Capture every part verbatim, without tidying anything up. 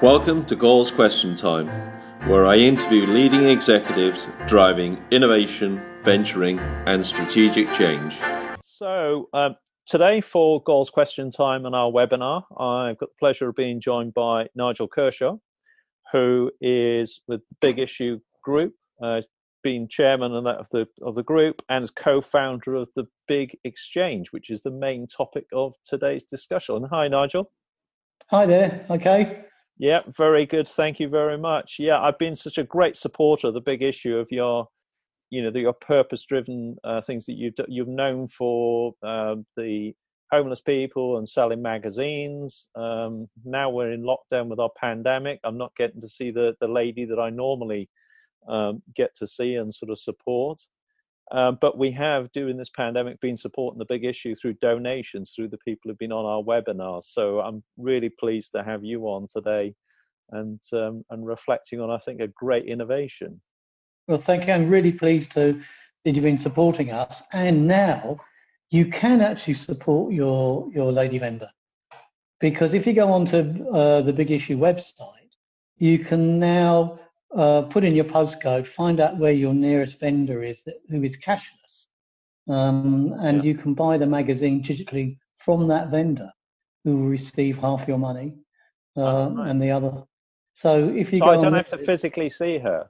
Welcome to Goals Question Time, where I interview leading executives driving innovation, venturing, and strategic change. So, um, today for Goals Question Time and our webinar, I've got the pleasure of being joined by Nigel Kershaw, who is with the Big Issue Group, uh, being chairman of, that, of the of the group and is co-founder of the Big Exchange, which is the main topic of today's discussion. Hi, Nigel. Hi there. Okay. Yeah, very good. Thank you very much. Yeah, I've been such a great supporter of the Big Issue of your, you know, the, your purpose-driven uh, things that you've you've known for um, the homeless people and selling magazines. Um, now we're in lockdown with our pandemic. I'm not getting to see the the lady that I normally um, get to see and sort of support. Um, but we have, during this pandemic, been supporting the Big Issue through donations, through the people who've been on our webinars. So I'm really pleased to have you on today and um, and reflecting on, I think, a great innovation. Well, thank you. I'm really pleased to that you've been supporting us. And now you can actually support your, your lady vendor. Because if you go onto uh, the Big Issue website, you can now uh, put in your postcode, find out where your nearest vendor is that, who is cashless. Um, and yeah. You can buy the magazine digitally from that vendor, who will receive half your money uh, oh, right. and the other. So if you so go I don't on have to physically see her.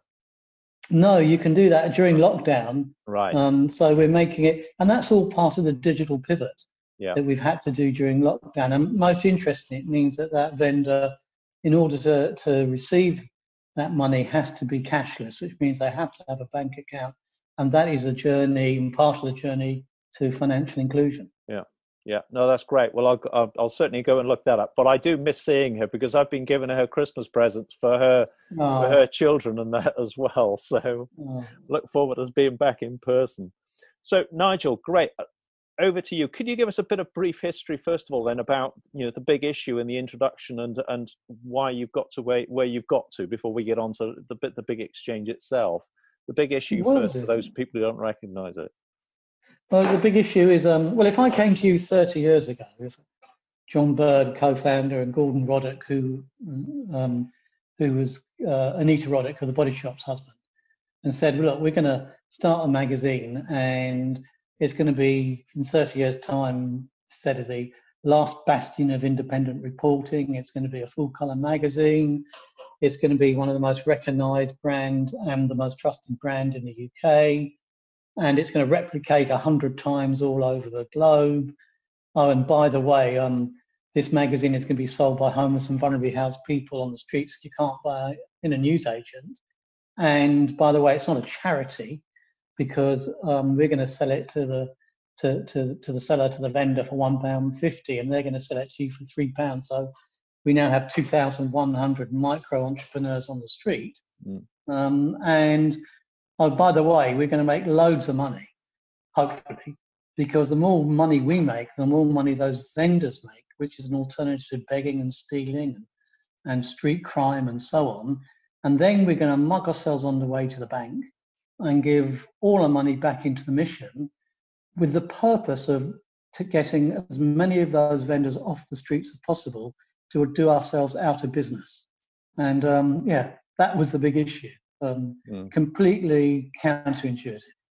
No, you can do that during lockdown. Right. Um, so we're making it, and that's all part of the digital pivot yeah. that we've had to do during lockdown. And most interesting, it means that that vendor, in order to, to receive that money, has to be cashless, which means they have to have a bank account. And that is a journey, and part of the journey to financial inclusion. Yeah. Yeah, no, that's great. Well, I'll, I'll, I'll certainly go and look that up. But I do miss seeing her because I've been giving her Christmas presents for her oh. for her children and that as well. So oh. look forward to being back in person. So Nigel, great. Over to you. Could you give us a bit of brief history first of all, then, about you know the Big Issue in the introduction and and why you've got to where where you've got to before we get on to the bit the Big Exchange itself. The Big Issue well, first for those people who don't recognise it. Well, the Big Issue is, um, well, if I came to you thirty years ago, if John Bird, co-founder, and Gordon Roddick, who um, who was uh, Anita Roddick, of the Body Shop's husband, and said, well, look, we're going to start a magazine and it's going to be, in thirty years' time, instead of the last bastion of independent reporting, it's going to be a full-colour magazine. It's going to be one of the most recognised brand and the most trusted brand in the U K. And it's going to replicate a hundred times all over the globe. Oh, and by the way, um, this magazine is going to be sold by homeless and vulnerably housed people on the streets. You can't buy in a newsagent. And by the way, it's not a charity because um, we're going to sell it to the to, to, to the seller, to the vendor for one pound fifty, and they're going to sell it to you for three pounds. So we now have two thousand one hundred micro entrepreneurs on the street, mm. um, and oh, by the way, we're going to make loads of money, hopefully, because the more money we make, the more money those vendors make, which is an alternative to begging and stealing and, and street crime and so on. And then we're going to mug ourselves on the way to the bank and give all our money back into the mission with the purpose of to getting as many of those vendors off the streets as possible to do ourselves out of business. And um, yeah, that was the Big Issue. Um, mm. Completely counterintuitive.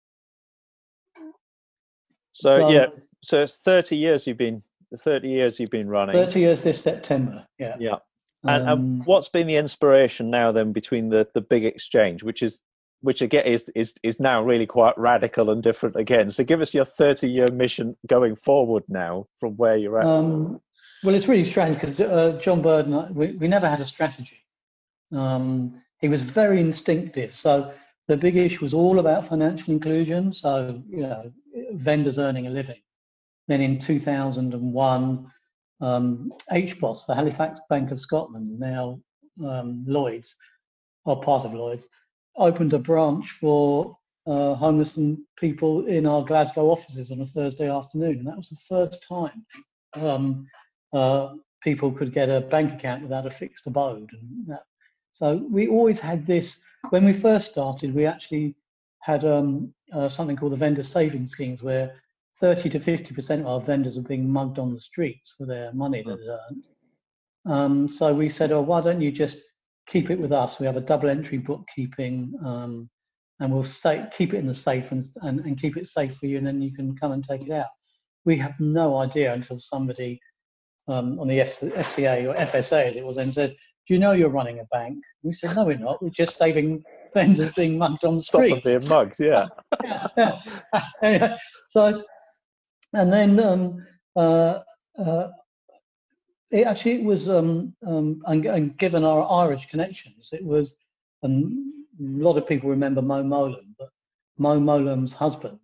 So, so yeah, so it's thirty years you've been thirty years you've been running. Thirty years this September. Yeah. Yeah. And, um, and what's been the inspiration now then between the the Big Exchange, which is which again is is is now really quite radical and different again. So give us your thirty year mission going forward now from where you're at. Um, well, it's really strange because uh, John Bird and I, we, we never had a strategy. Um, He was very instinctive. So the Big Issue was all about financial inclusion. So, you know, vendors earning a living. Then in two thousand one, um, H B O S, the Halifax Bank of Scotland, now um, Lloyds, or part of Lloyds, opened a branch for uh, homeless people in our Glasgow offices on a Thursday afternoon. And that was the first time um, uh, people could get a bank account without a fixed abode. And that, So we always had this, when we first started, we actually had um, uh, something called the vendor savings schemes where thirty to fifty percent of our vendors were being mugged on the streets for their money that they earned. Um, so we said, oh, why don't you just keep it with us? We have a double entry bookkeeping, um, and we'll stay, keep it in the safe and, and, and keep it safe for you, and then you can come and take it out. We have no idea until somebody um, on the F C A or F S A, as it was then, said, do you know you're running a bank? We said, no, we're not. We're just saving vendors being mugged on the street. Stop them being mugged, yeah. yeah, yeah. Anyway, so, and then um, uh, uh, it actually it was, um, um, and, and given our Irish connections, it was, and a lot of people remember Mo Molam, but Mo Molam's husband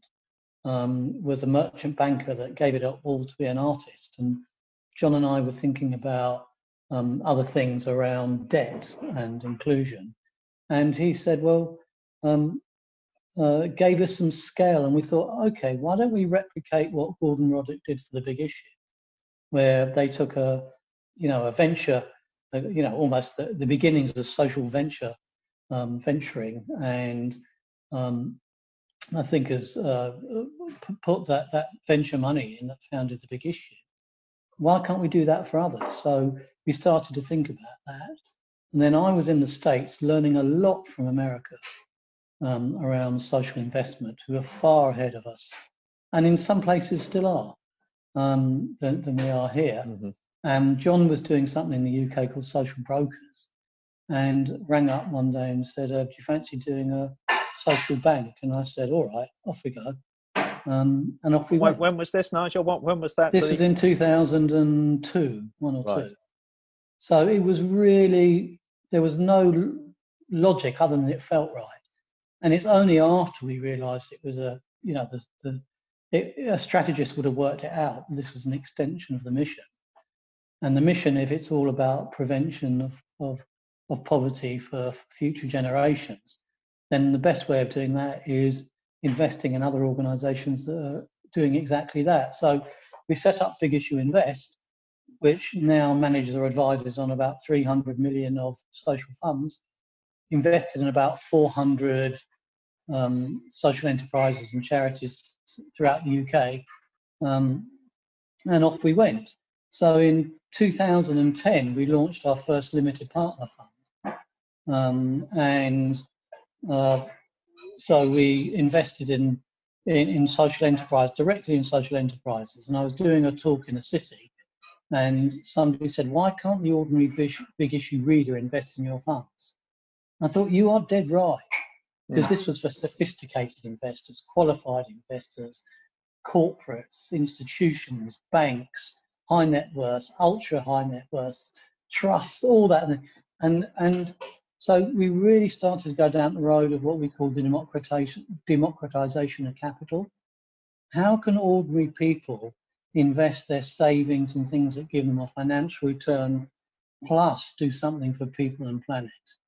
um, was a merchant banker that gave it up all to be an artist. And John and I were thinking about um, other things around debt and inclusion. And he said, well, um, uh, gave us some scale. And we thought, okay, why don't we replicate what Gordon Roddick did for The Big Issue, where they took a, you know, a venture, uh, you know, almost the, the beginnings of social venture um, venturing. And um, I think has uh, put that, that venture money in that founded The Big Issue. Why can't we do that for others? So we started to think about that. And then I was in the States learning a lot from America um, around social investment, who are far ahead of us, and in some places still are, um, than, than we are here. Mm-hmm. And John was doing something in the U K called Social Brokers, and rang up one day and said, uh, do you fancy doing a social bank? And I said, all right, off we go. Um, and off we when, went. when was this, Nigel? What, when was that? This was in two thousand two, one or right. two. So it was really, there was no logic other than it felt right. And it's only after we realised it was a, you know, the, the it, a strategist would have worked it out. This was an extension of the mission. And the mission, if it's all about prevention of, of, of poverty for future generations, then the best way of doing that is investing in other organisations that are doing exactly that. So we set up Big Issue Invest, which now manages or advises on about three hundred million of social funds, invested in about four hundred um, social enterprises and charities throughout the U K, um, and off we went. So in two thousand ten, we launched our first limited partner fund, um, and uh, so we invested in, in in social enterprise, directly in social enterprises. And I was doing a talk in a city, and somebody said, why can't the ordinary big issue reader invest in your funds? I thought, you are dead right, because this was for sophisticated investors, qualified investors, corporates, institutions, banks, high net worth, ultra high net worth, trusts, all that. And, and so we really started to go down the road of what we call the democratization, democratization of capital. How can ordinary people invest their savings in things that give them a financial return, plus do something for people and planet?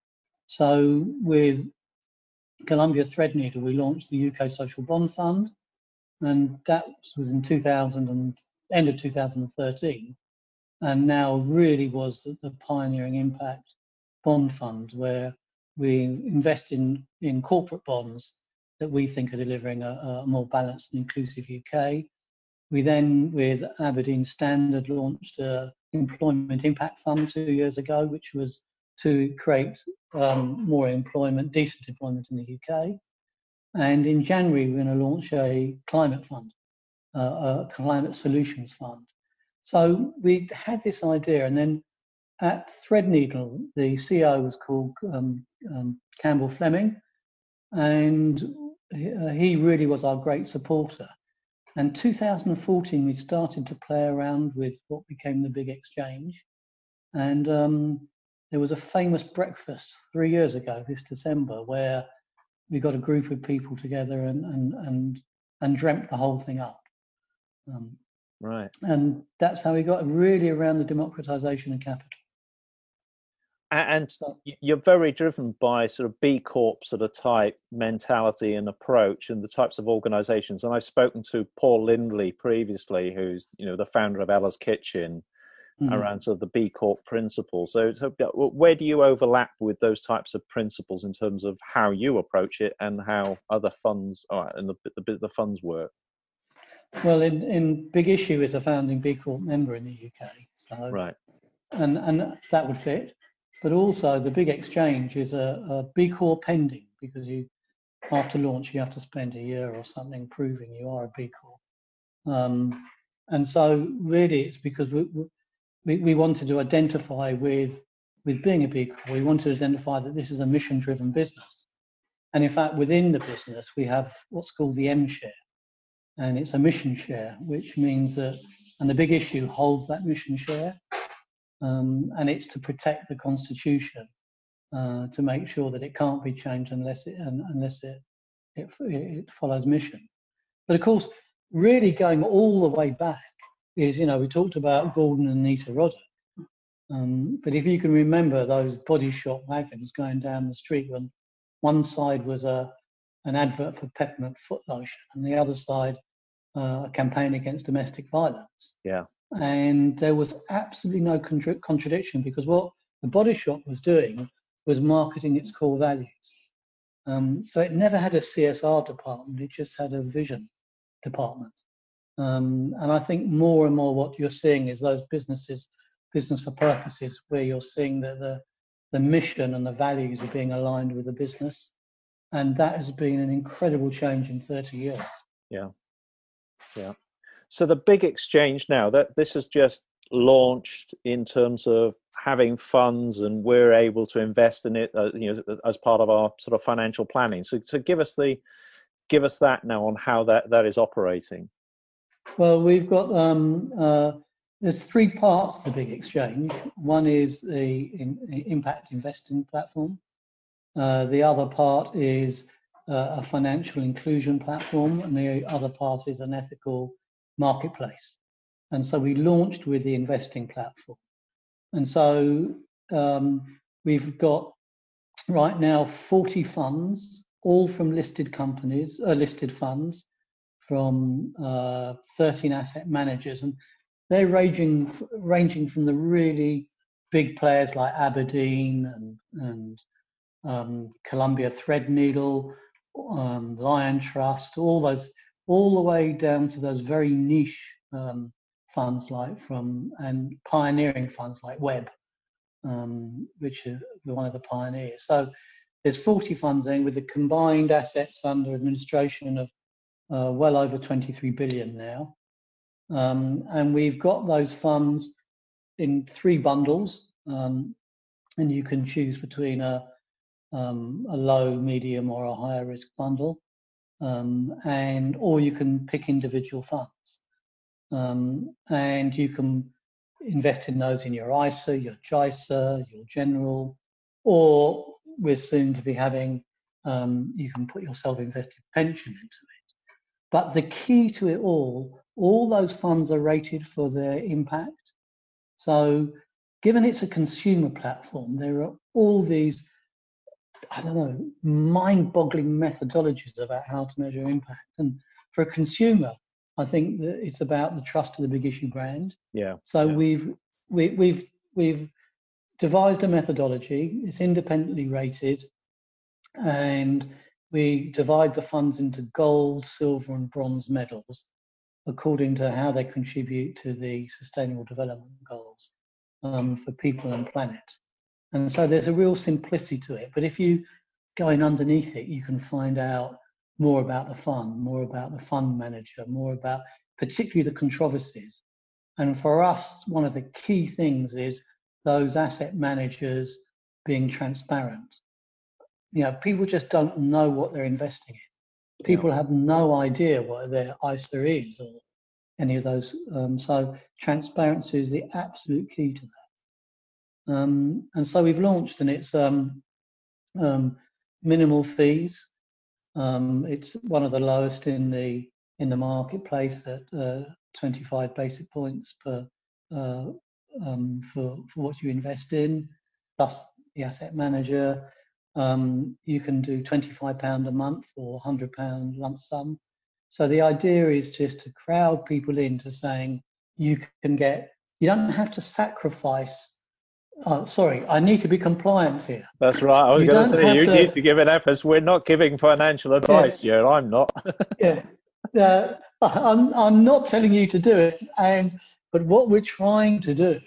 So with Columbia Threadneedle, we launched the U K Social Bond Fund, and that was in two thousand and end of two thousand thirteen, and now really was the, the pioneering impact bond fund, where we invest in in corporate bonds that we think are delivering a, a more balanced and inclusive U K. We then, with Aberdeen Standard, launched a employment impact fund two years ago, which was to create um, more employment, decent employment in the U K. And in January, we're going to launch a climate fund, uh, a climate solutions fund. So we had this idea, and then at Threadneedle, the C E O was called um, um, Campbell Fleming, and he, uh, he really was our great supporter. And two thousand fourteen, we started to play around with what became the Big Exchange. And um, there was a famous breakfast three years ago, this December, where we got a group of people together and and and, and dreamt the whole thing up. Um, right. And that's how we got really around the democratization of capital. And you're very driven by sort of B Corp sort of type mentality and approach, and the types of organisations. And I've spoken to Paul Lindley previously, who's you know the founder of Ella's Kitchen, mm-hmm. around sort of the B Corp principles. So, so where do you overlap with those types of principles in terms of how you approach it and how other funds oh, and the, the the funds work? Well, in, in Big Issue is a founding B Corp member in the U K, so right. and, and that would fit. But also the big exchange is a, a B Corp pending, because you, after launch, you have to spend a year or something proving you are a B Corp. Um, and so really it's because we, we, we wanted to identify with, with being a B Corp, we wanted to identify that this is a mission-driven business. And in fact, within the business, we have what's called the M share, and it's a mission share, which means that, and the big issue holds that mission share, um, and it's to protect the Constitution, uh, to make sure that it can't be changed unless it, unless it, it, it follows mission. But of course, really going all the way back is, you know, we talked about Gordon and Anita Roddick, um, but if you can remember those body shop wagons going down the street, when one side was a an advert for peppermint foot lotion, and the other side uh, a campaign against domestic violence. Yeah. And there was absolutely no contra- contradiction, because what the Body Shop was doing was marketing its core values. Um, so it never had a C S R department, it just had a vision department. Um, and I think more and more what you're seeing is those businesses, business for purposes, where you're seeing that the, the mission and the values are being aligned with the business. And that has been an incredible change in thirty years. Yeah. Yeah. So the big exchange now, that this has just launched in terms of having funds, and we're able to invest in it, uh, you know, as part of our sort of financial planning. So, so give us the, give us that now on how that, that is operating. Well, we've got um, uh, there's three parts of the big exchange. One is the in, impact investing platform. Uh, the other part is uh, a financial inclusion platform, and the other part is an ethical marketplace. And so we launched with the investing platform. And so um, we've got right now forty funds, all from listed companies, uh, listed funds, from uh, thirteen asset managers, and they're ranging ranging from the really big players like Aberdeen and and um, Columbia Threadneedle, um, Lion Trust, all those, all the way down to those very niche um, funds like from, and pioneering funds like Web, um, which are one of the pioneers. So there's forty funds in with the combined assets under administration of uh, well over twenty-three billion now. Um, and we've got those funds in three bundles, um, and you can choose between a Um, a low, medium, or a higher risk bundle, um, and or you can pick individual funds, um, and you can invest in those in your I S A, your JISA, your general, or we're soon to be having, um, you can put your self-invested pension into it. But the key to it all, all those funds are rated for their impact. So given it's a consumer platform, there are all these, I don't know, mind-boggling methodologies about how to measure impact. And for a consumer, I think that it's about the trust of the Big Issue brand. Yeah. So yeah. we've we, we've we've devised a methodology. It's independently rated, and we divide the funds into gold, silver, and bronze medals according to how they contribute to the Sustainable Development Goals um, for people and planet. And so there's a real simplicity to it. But if you go in underneath it, you can find out more about the fund, more about the fund manager, more about particularly the controversies. And for us, one of the key things is those asset managers being transparent. You know, people just don't know what they're investing in. People yeah. have no idea what their I S A is or any of those. Um, so transparency is the absolute key to that. Um, and so we've launched, and it's um, um, minimal fees. Um, it's one of the lowest in the in the marketplace at uh, twenty-five basic points per uh, um, for for what you invest in, plus the asset manager. Um, you can do twenty-five pounds a month or one hundred pounds lump sum. So the idea is just to crowd people into saying you can get. You don't have to sacrifice. Oh, sorry, I need to be compliant here. That's right. I was going to say, you to, need to give an effort. We're not giving financial advice here. Yes. I'm not. yeah, uh, I'm, I'm not telling you to do it. And but what we're trying to do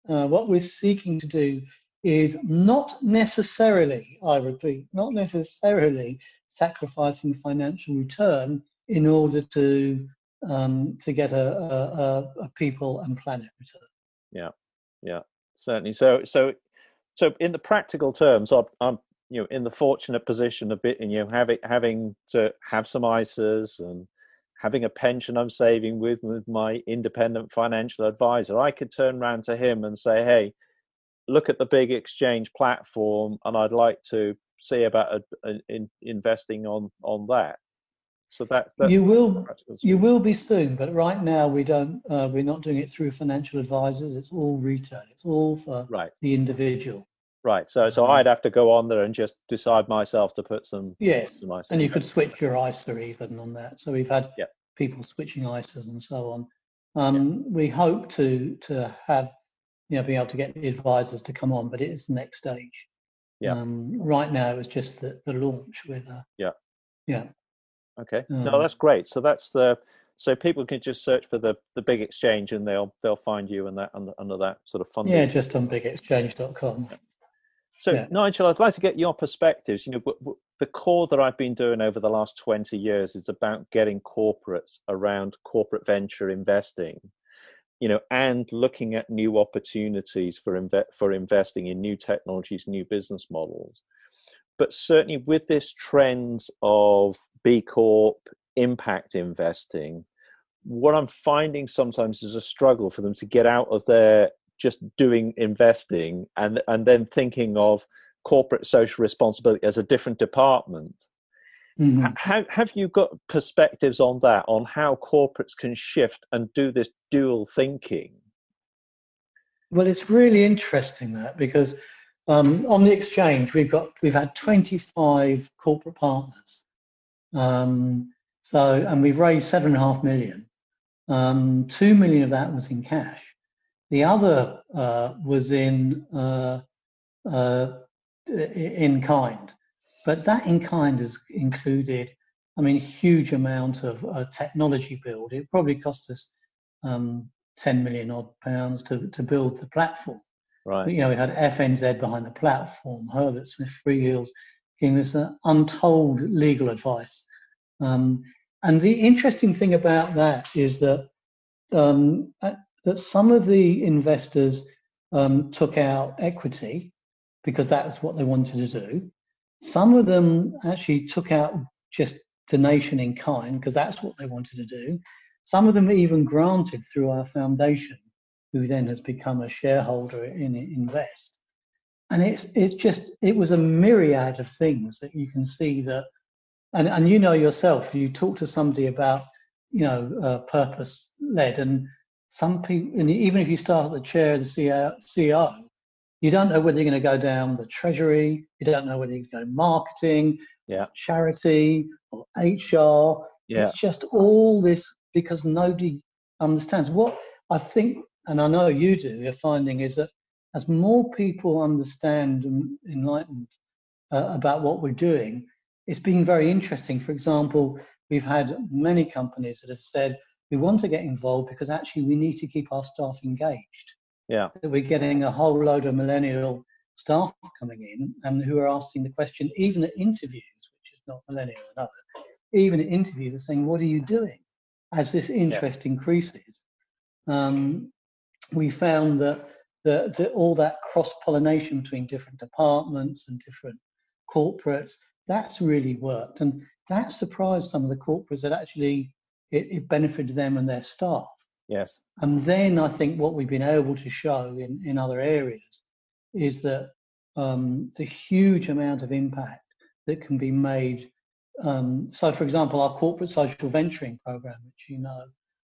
uh, what we're seeking to do is not necessarily, I repeat, not necessarily sacrificing financial return in order to um, to get a, a, a people and planet return. Yeah, yeah, certainly. So, so, so in the practical terms, I'm, I'm you know in the fortunate position of bit, you know, having having to have some I S As and having a pension I'm saving with with my independent financial advisor. I could turn around to him and say, "Hey, look at the big exchange platform, and I'd like to see about a, a, in, investing on on that." So that that's You will practical you speaking. will be soon, but right now we don't. Uh, we're not doing it through financial advisors. It's all retail. It's all for Right, the individual. right. So so Um, I'd have to go on there and just decide myself to put some yes, some I S and As you in. could switch your I S A even on that. So we've had Yeah, people switching I S As and so on. yeah, Um, we hope to to have you know be able to get the advisors to come on, but it is the next stage. yeah, Um, right now, it was just the, the launch with uh, yeah. yeah. Okay. No, Um, that's great. So that's the so people can just search for the the big exchange and they'll they'll find you in that under, under that sort of yeah, funding. just on big exchange dot com. So, Yeah. Nigel, I'd like to get your perspectives. You know, w- w- the core that I've been doing over the last twenty years is about getting corporates around corporate venture investing, you know, and looking at new opportunities for inve- for investing in new technologies, new business models. But certainly with this trend of B Corp impact investing, what I'm finding sometimes is a struggle for them to get out of their just doing investing and and then thinking of corporate social responsibility as a different department. Mhm. How, have you got perspectives on that, on how corporates can shift and do this dual thinking? Well, it's really interesting that because um, on the exchange we've got we've had twenty-five corporate partners. Um, so and we've raised seven and a half million. Um, two million of that was in cash. The other uh, was in uh, uh, in kind, but that in kind has included, I mean, a huge amount of uh, technology build. It probably cost us um, ten million odd pounds to, to build the platform. Right. But, you know, we had F N Z behind the platform, Herbert Smith Freehills giving us uh, untold legal advice. Um, and the interesting thing about that is that um, uh, that some of the investors um, took out equity because that's what they wanted to do. Some of them actually took out just donation in kind because that's what they wanted to do. Some of them even granted through our foundation, who then has become a shareholder in Invest. And it's it just it was a myriad of things that you can see that, and and you know yourself, you talk to somebody about you know uh, purpose led, and some people, and even if you start at the chair of the C E O, you don't know whether you're going to go down the treasury, you don't know whether you're going to go marketing Yeah. or charity or H R. Yeah. It's just all this because nobody understands. What I think, and I know you do, you're finding is that as more people understand and enlightened uh, about what we're doing, it's been very interesting. For example, we've had many companies that have said, we want to get involved because actually we need to keep our staff engaged. Yeah. That we're getting a whole load of millennial staff coming in and who are asking the question, even at interviews, which is not millennial enough, even at interviews are saying, what are you doing? As this Yeah. interest increases, um, we found that the, the, all that cross-pollination between different departments and different corporates, that's really worked. And that surprised some of the corporates that actually it, it benefited them and their staff. Yes. And then I think what we've been able to show in, in other areas is that um, the huge amount of impact that can be made. Um, so, for example, our corporate social venturing program, which you know,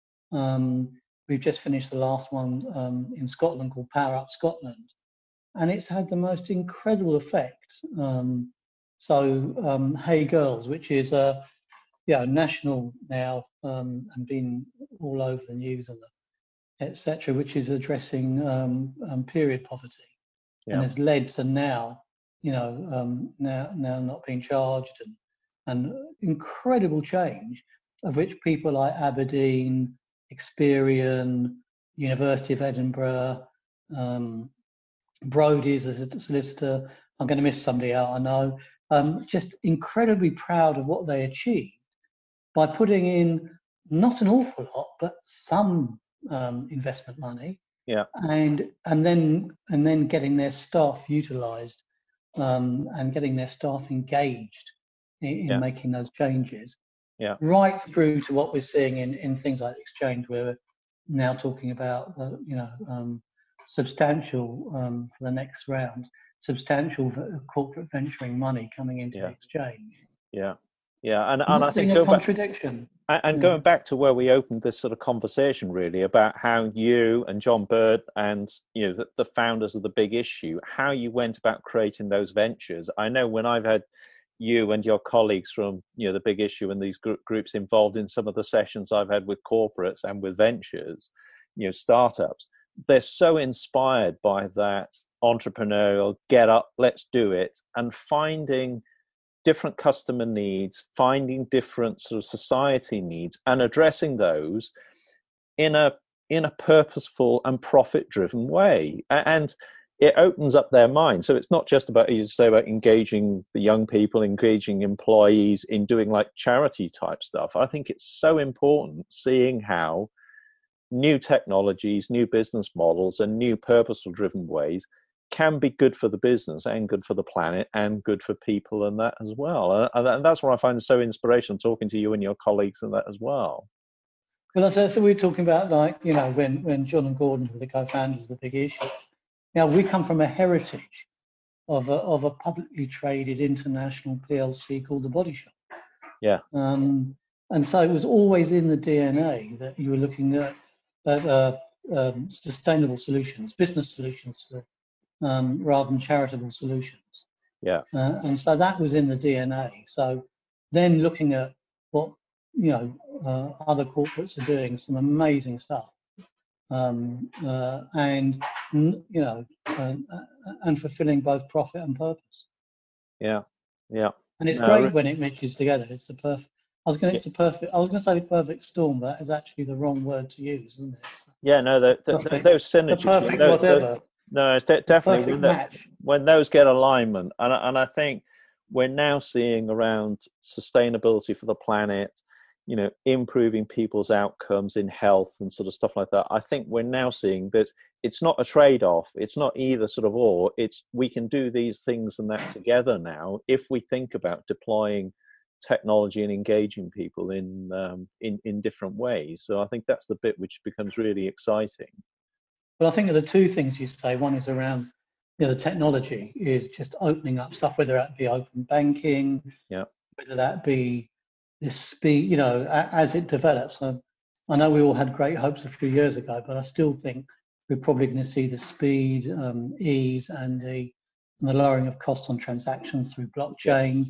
um, we've just finished the last one um, in Scotland called Power Up Scotland, and it's had the most incredible effect. Um, so, um, Hey Girls, which is a yeah national now um, and been all over the news and the et cetera, which is addressing um, um, period poverty, and Yeah. has led to now, you know, um, now now not being charged, and and incredible change, of which people like Aberdeen, Experian, University of Edinburgh, um, Brody's as a solicitor. I'm going to miss somebody out, I know. Um, just incredibly proud of what they achieved by putting in not an awful lot, but some um, investment money, yeah, and and then and then getting their staff utilised um, and getting their staff engaged in, in yeah, making those changes, yeah, right through to what we're seeing in, in things like exchange, where we're now talking about uh, you know um, substantial um, for the next round, substantial corporate venturing money coming into the yeah, exchange. yeah, yeah. And I'm and not I think seeing a go back. contradiction. And Yeah. going back to where we opened this sort of conversation, really about how you and John Bird and you know the, the founders of The Big Issue, how you went about creating those ventures. I know when I've had you and your colleagues from you know The Big Issue and these gr- groups involved in some of the sessions I've had with corporates and with ventures, you know, startups, they're so inspired by that entrepreneurial get up, let's do it, and finding different customer needs, finding different sort of society needs, and addressing those in a in a purposeful and profit-driven way. And it opens up their mind. So it's not just about, you say, about engaging the young people, engaging employees in doing like charity type stuff. I think it's so important seeing how new technologies, new business models, and new purposeful driven ways can be good for the business and good for the planet and good for people and that as well. And that's what I find so inspirational, talking to you and your colleagues and that as well. Well, so, so we're talking about, like, you know, when, when John and Gordon were the co-founders of The Big Issue. Now, we come from a heritage of a, of a publicly traded international P L C called The Body Shop. Yeah. Um, and so it was always in the D N A that you were looking at, at uh, um, sustainable solutions, business solutions, uh, um, rather than charitable solutions. Yeah. Uh, and so that was in the D N A. So then looking at what, you know, uh, other corporates are doing, some amazing stuff. Um, uh, and, you know, uh, and fulfilling both profit and purpose. Yeah. Yeah. And it's No, great re- when it mixes together. It's a perfect, I was going to, yeah. it's a perfect, I was going to say the perfect storm, but that is actually the wrong word to use, isn't it? Yeah, no, the, the, the, Perfect, those the synergies, when perfect the, the, whatever, no, it's de- the definitely perfect when, the, match. when those get alignment. And, and I think we're now seeing around sustainability for the planet, you know, improving people's outcomes in health and sort of stuff like that. I think we're now seeing that it's not a trade-off. It's not either sort of or. It's we can do these things and that together now if we think about deploying technology and engaging people in um, in in different ways. So I think that's the bit which becomes really exciting. Well, I think of the two things you say. One is around, you know, the technology is just opening up stuff, whether that be open banking, Yeah, whether that be this speed, you know, a, as it develops. I, I know we all had great hopes a few years ago, but I still think we're probably going to see the speed, um, ease, and the and the lowering of costs on transactions through yeah, blockchain,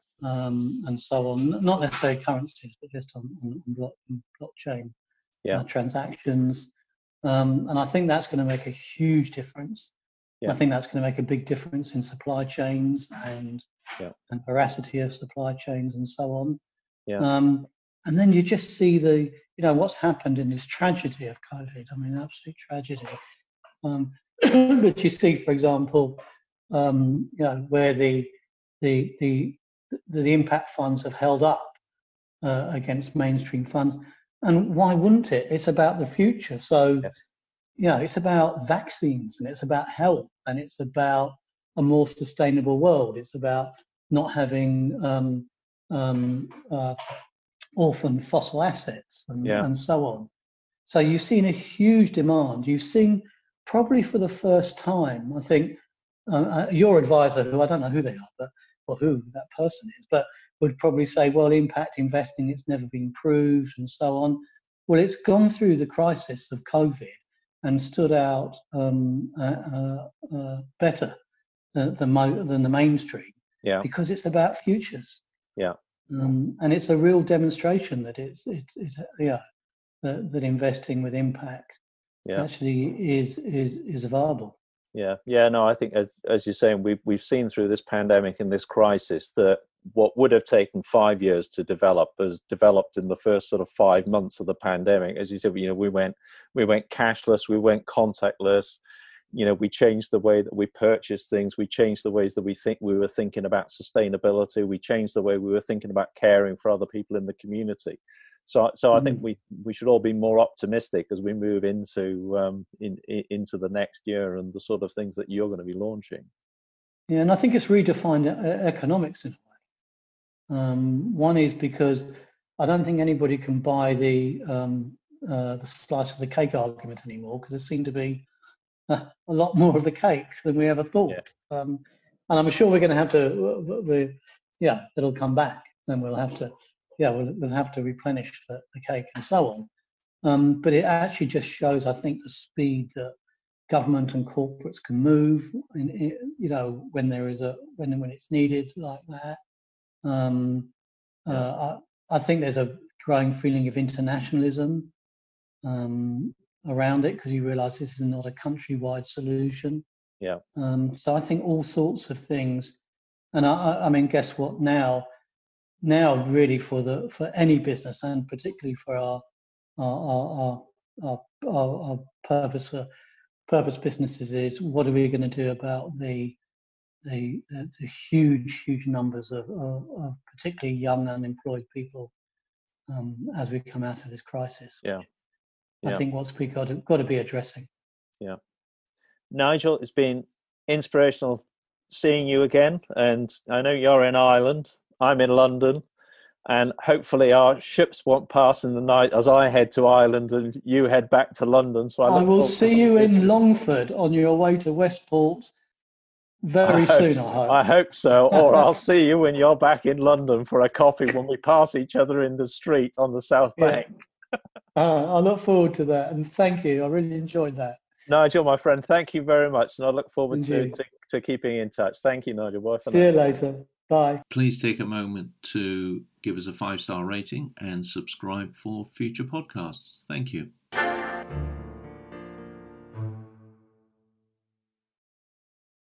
um, and so on. Not necessarily currencies, but just on, on, on block, blockchain yeah, uh, transactions. Um, and I think that's going to make a huge difference. yeah, I think that's going to make a big difference in supply chains and yeah, and veracity of supply chains and so on. yeah, Um, and then you just see the, you know, what's happened in this tragedy of COVID. I mean, absolute tragedy. Um, but you see, for example, um, you know, where the the the the, the impact funds have held up uh, against mainstream funds, and why wouldn't it? It's about the future. So, yes, you know, it's about vaccines and it's about health and it's about a more sustainable world. It's about not having um, um, uh, orphan fossil assets and, yeah, and so on. So you've seen a huge demand. You've seen probably for the first time, I think, uh, uh, your advisor, who I don't know who they are, but or who that person is, but would probably say, well, impact investing, it's never been proved and so on. Well, it's gone through the crisis of COVID and stood out um, uh, uh, uh, better than, than, mo- than the mainstream yeah, because it's about futures. yeah, Um, and it's a real demonstration that it's, it's, it's yeah, that, that investing with impact yeah. actually is is is viable. Yeah, yeah, no, I think as, as you're saying, we've we've seen through this pandemic and this crisis that what would have taken five years to develop has developed in the first sort of five months of the pandemic. As you said, you know, we went we went cashless, we went contactless, you know, we changed the way that we purchase things. We changed the ways that we think we were thinking about sustainability. We changed the way we were thinking about caring for other people in the community. So, so I Mm. think we, we should all be more optimistic as we move into um, in, in, into the next year and the sort of things that you're going to be launching. Yeah, and I think it's redefined uh, economics in a way. Um, one is because I don't think anybody can buy the um, uh, the slice of the cake argument anymore, because there seemed to be a lot more of the cake than we ever thought. Yeah. Um, and I'm sure we're going to have to, we, yeah, it'll come back. Then we'll have to, yeah, we'll, we'll have to replenish the, the cake and so on. Um, but it actually just shows, I think, the speed that government and corporates can move, in, in, you know, when there is a when when it's needed like that. Um, yeah. uh, I, I think there's a growing feeling of internationalism um, around it, because you realise this is not a countrywide solution. Yeah. Um, so I think all sorts of things, and I, I mean, guess what? Now, now really for the for any business, and particularly for our our our our, our, our purpose for purpose businesses, is what are we going to do about the the, the, the huge huge numbers of, of, of particularly young unemployed people um, as we come out of this crisis. Yeah. Yeah. I think what's we got to, got to be addressing. Yeah. Nigel, it's been inspirational seeing you again, and I know you're in Ireland, I'm in London, and hopefully our ships won't pass in the night as I head to Ireland and you head back to London. So I, I will see you in Longford on your way to Westport very I hope, soon, I hope. I hope so, or I'll see you when you're back in London for a coffee when we pass each other in the street on the South Bank. Yeah. uh, I look forward to that, and thank you. I really enjoyed that. Nigel, my friend, thank you very much, and I look forward to, to, to keeping in touch. Thank you, Nigel. Bye for See now. you later. Bye. Please take a moment to give us a five-star rating and subscribe for future podcasts. Thank you.